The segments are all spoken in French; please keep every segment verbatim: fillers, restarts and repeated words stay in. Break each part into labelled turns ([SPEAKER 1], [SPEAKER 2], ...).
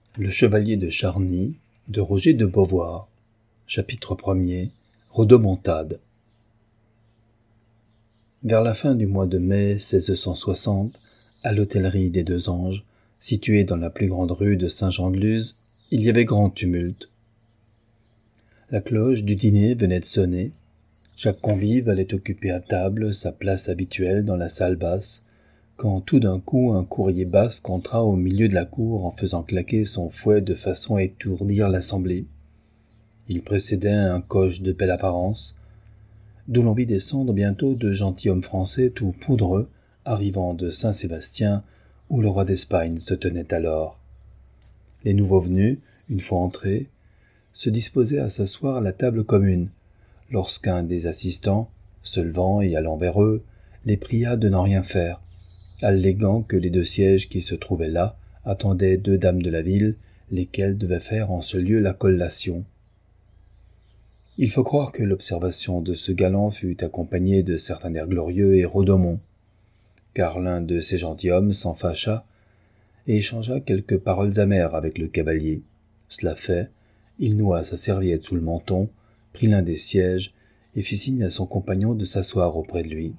[SPEAKER 1] Le chevalier de Charny de Roger de Beauvoir. Chapitre premier. Rodomontade. Vers la fin du mois de mai seize cent soixante, à l'hôtellerie des Deux Anges, située dans la plus grande rue de Saint-Jean-de-Luz, il y avait grand tumulte. La cloche du dîner venait de sonner. Chaque convive allait occuper à table sa place habituelle dans la salle basse, quand tout d'un coup un courrier basque entra au milieu de la cour en faisant claquer son fouet de façon à étourdir l'assemblée. Il précédait un coche de belle apparence, d'où l'on vit descendre bientôt deux gentilshommes français tout poudreux, arrivant de Saint-Sébastien, où le roi d'Espagne se tenait alors. Les nouveaux venus, une fois entrés, se disposaient à s'asseoir à la table commune, lorsqu'un des assistants, se levant et allant vers eux, les pria de n'en rien faire, alléguant que les deux sièges qui se trouvaient là attendaient deux dames de la ville, lesquelles devaient faire en ce lieu la collation. Il faut croire que l'observation de ce galant fut accompagnée de certains airs glorieux et rodomont, car l'un de ces gentilshommes s'en fâcha et échangea quelques paroles amères avec le cavalier. Cela fait, il noua sa serviette sous le menton, prit l'un des sièges et fit signe à son compagnon de s'asseoir auprès de lui.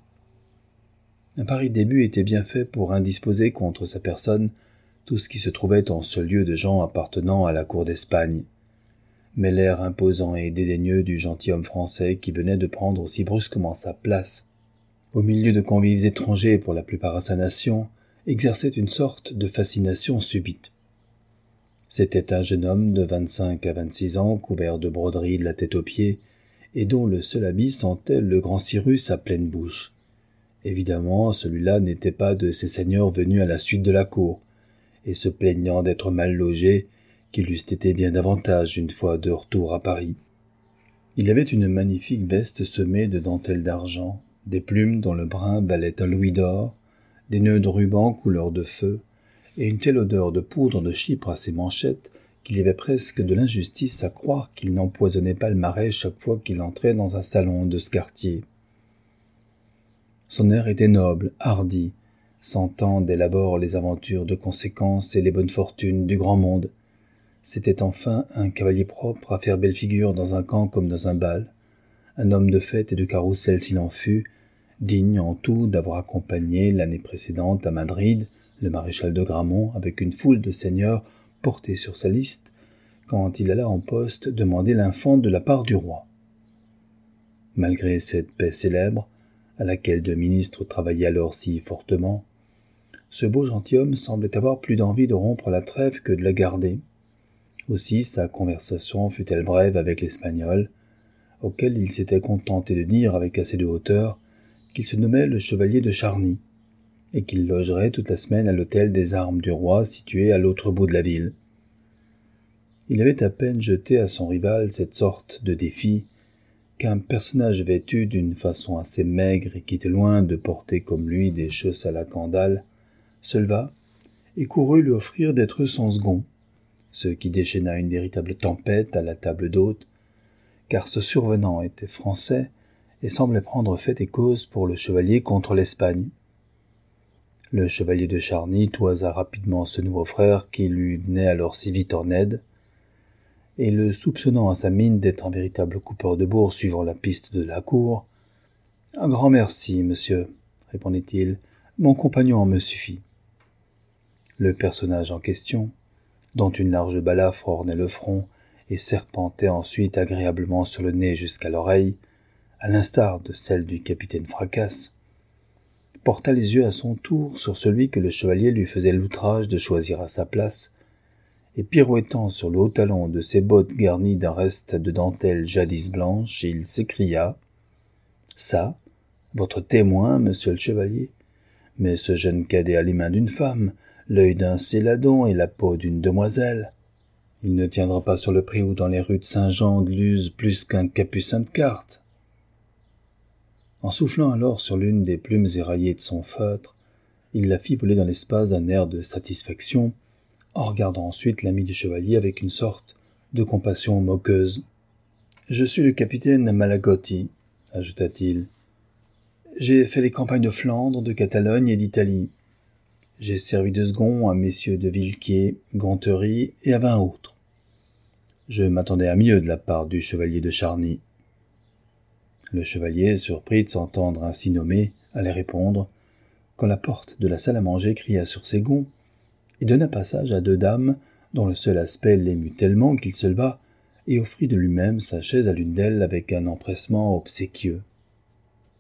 [SPEAKER 1] Un pareil début était bien fait pour indisposer contre sa personne tout ce qui se trouvait en ce lieu de gens appartenant à la cour d'Espagne. Mais l'air imposant et dédaigneux du gentilhomme français qui venait de prendre aussi brusquement sa place, au milieu de convives étrangers pour la plupart à sa nation, exerçait une sorte de fascination subite. C'était un jeune homme de vingt-cinq à vingt-six ans, couvert de broderies de la tête aux pieds, et dont le seul habit sentait le grand Cyrus à pleine bouche. Évidemment, celui-là n'était pas de ces seigneurs venus à la suite de la cour, et se plaignant d'être mal logés, qu'il eussent été bien davantage une fois de retour à Paris. Il avait une magnifique veste semée de dentelles d'argent, des plumes dont le brin valait un louis d'or, des nœuds de ruban couleur de feu, et une telle odeur de poudre de Chypre à ses manchettes qu'il y avait presque de l'injustice à croire qu'il n'empoisonnait pas le marais chaque fois qu'il entrait dans un salon de ce quartier. Son air était noble, hardi, sentant dès l'abord les aventures de conséquence et les bonnes fortunes du grand monde. C'était enfin un cavalier propre à faire belle figure dans un camp comme dans un bal, un homme de fête et de carrousel s'il en fut, digne en tout d'avoir accompagné l'année précédente à Madrid le maréchal de Gramont avec une foule de seigneurs portés sur sa liste, quand il alla en poste demander l'infant de la part du roi. Malgré cette paix célèbre, à laquelle deux ministres travaillaient alors si fortement, ce beau gentilhomme semblait avoir plus d'envie de rompre la trêve que de la garder. Aussi sa conversation fut-elle brève avec l'Espagnol, auquel il s'était contenté de dire avec assez de hauteur qu'il se nommait le chevalier de Charny, et qu'il logerait toute la semaine à l'hôtel des armes du roi situé à l'autre bout de la ville. Il avait à peine jeté à son rival cette sorte de défi qu'un personnage vêtu d'une façon assez maigre et qui était loin de porter comme lui des chausses à la candale, se leva et courut lui offrir d'être son second, ce qui déchaîna une véritable tempête à la table d'hôte, car ce survenant était français et semblait prendre fait et cause pour le chevalier contre l'Espagne. Le chevalier de Charny toisa rapidement ce nouveau frère qui lui venait alors si vite en aide, et le soupçonnant à sa mine d'être un véritable coupeur de bourre suivant la piste de la cour, « Un grand merci, monsieur, » répondit-il, « mon compagnon me suffit. » Le personnage en question, dont une large balafre ornait le front et serpentait ensuite agréablement sur le nez jusqu'à l'oreille, à l'instar de celle du capitaine Fracasse, porta les yeux à son tour sur celui que le chevalier lui faisait l'outrage de choisir à sa place, et pirouettant sur le haut talon de ses bottes garnies d'un reste de dentelle jadis blanche, il s'écria « Ça, votre témoin, monsieur le chevalier, mais ce jeune cadet a les mains d'une femme, l'œil d'un céladon et la peau d'une demoiselle. Il ne tiendra pas sur le prix ou dans les rues de Saint-Jean-de-Luz plus qu'un capucin de carte. » En soufflant alors sur l'une des plumes éraillées de son feutre, il la fit voler dans l'espace d'un air de satisfaction, en regardant ensuite l'ami du chevalier avec une sorte de compassion moqueuse. « Je suis le capitaine Malagotti, » ajouta-t-il. « J'ai fait les campagnes de Flandre, de Catalogne et d'Italie. j'ai servi de second à messieurs de Villequier, Ganterie et à vingt autres. Je m'attendais à mieux de la part du chevalier de Charny. » Le chevalier, surpris de s'entendre ainsi nommé, allait répondre, quand la porte de la salle à manger cria sur ses gonds et donna passage à deux dames dont le seul aspect l'émut tellement qu'il se leva et offrit de lui-même sa chaise à l'une d'elles avec un empressement obséquieux.